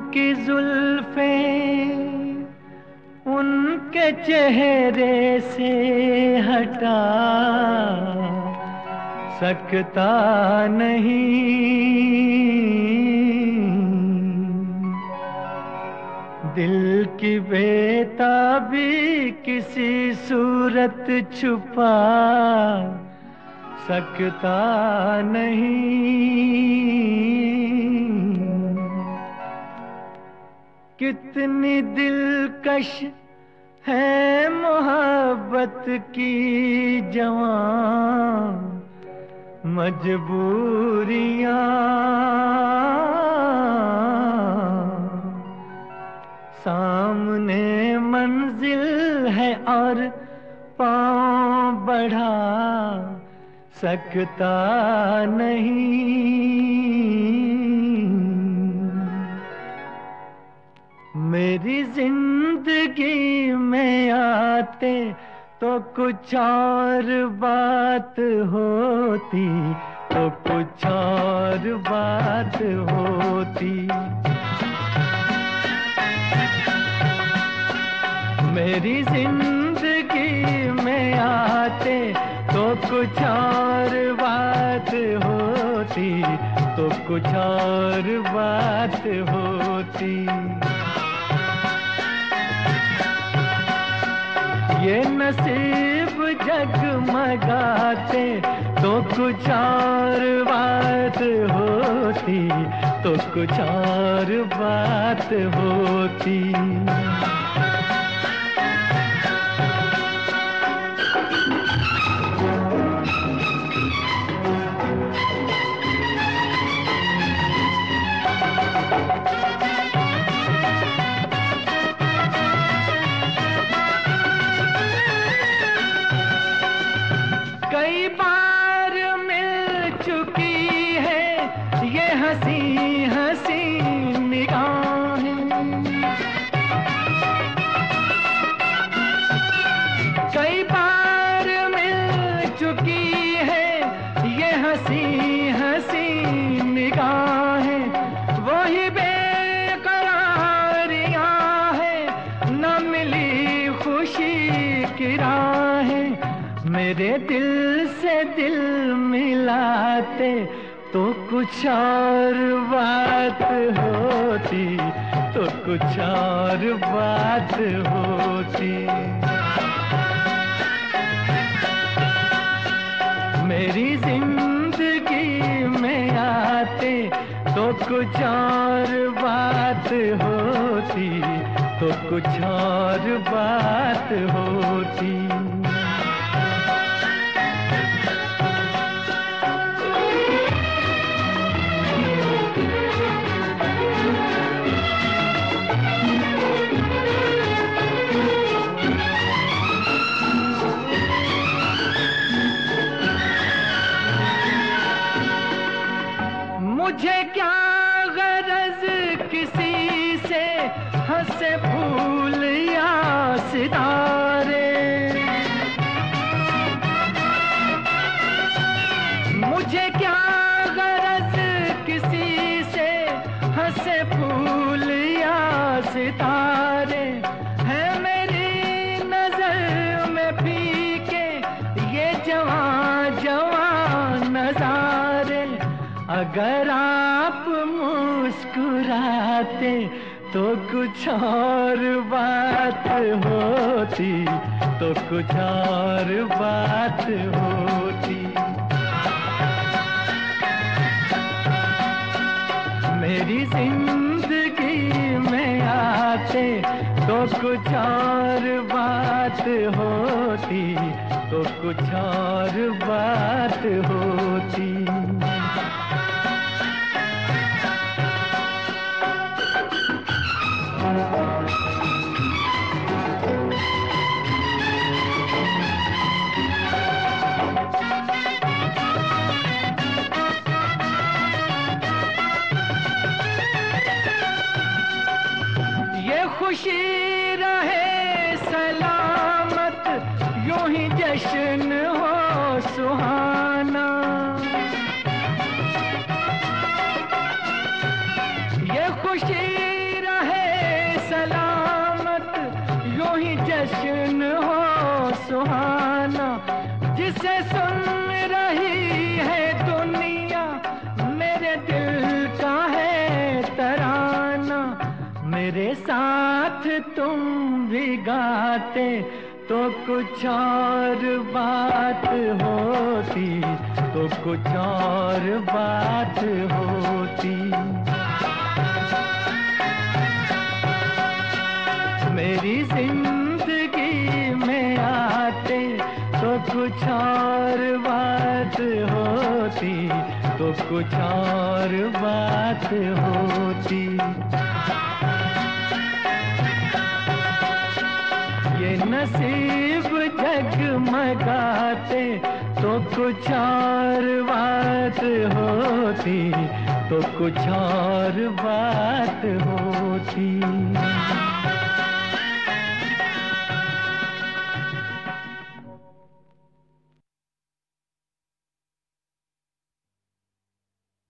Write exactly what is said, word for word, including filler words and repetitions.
की जुल्फे उनके चेहरे से हटा सकता नहीं। दिल की बेताबी किसी सूरत छुपा सकता नहीं। कितनी दिलकश है मोहब्बत की जवां मजबूरियां। सामने मंजिल है और पांव बढ़ा सकता नहीं। मेरी जिंदगी में आते तो कुछ और बात होती, तो कुछ और बात होती। मेरी जिंदगी में आते तो कुछ और बात होती, तो कुछ और बात होती। ये नसीब जगमगाते तो कुछ और बात होती, तो कुछ और बात होती। कई बार मिल चुकी है ये हंसी हंसी निगाहें। कई बार मिल चुकी है ये हंसी हंसी निगाहें। वही बेकरारियां हैं, न मिली खुशी की राहें। मेरे दिल से दिल मिलाते तो कुछ और बात होती, तो कुछ और बात होती। मेरी जिंदगी में आते तो कुछ और बात होती, तो कुछ और बात होती। मुझे क्या गरज किसी से हंसे फूल या सितारे। मुझे क्या गरज किसी से हंसे फूल या सितारे। है मेरी नजर में फीके ये जवां जवां नजारे। अगर आप मुस्कुराते तो कुछ और बात होती, तो कुछ और बात होती। मेरी जिंदगी में आते तो कुछ और बात होती, तो कुछ और बात होती। ये खुशी रहे सलामत, यूं ही जश्न हो सुहाना। ये खुशी से सुन रही है दुनिया, मेरे दिल का है तराना। मेरे साथ तुम भी गाते तो कुछ और बात होती, तो कुछ और बात होती। मेरी जिंदगी में आते तो कुछ और बात होती, तो कुछ और बात होती। ये नसीब जगमगाते तो कुछ और बात होती, तो कुछ और बात होती।